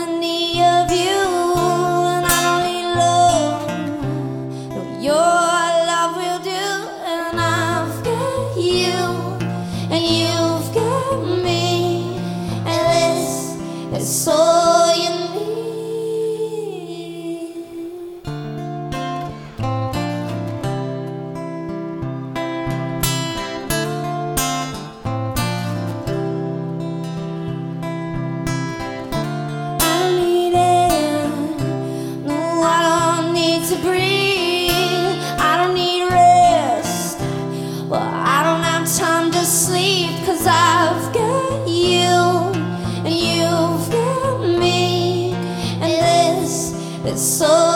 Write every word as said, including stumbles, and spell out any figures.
in need of you, and I don't need love. No, your love will do, and I've got you, and you've got me, and this is all you need. To breathe, I don't need rest. Well, I don't have time to sleep, 'cause I've got you, and you've got me, and this is so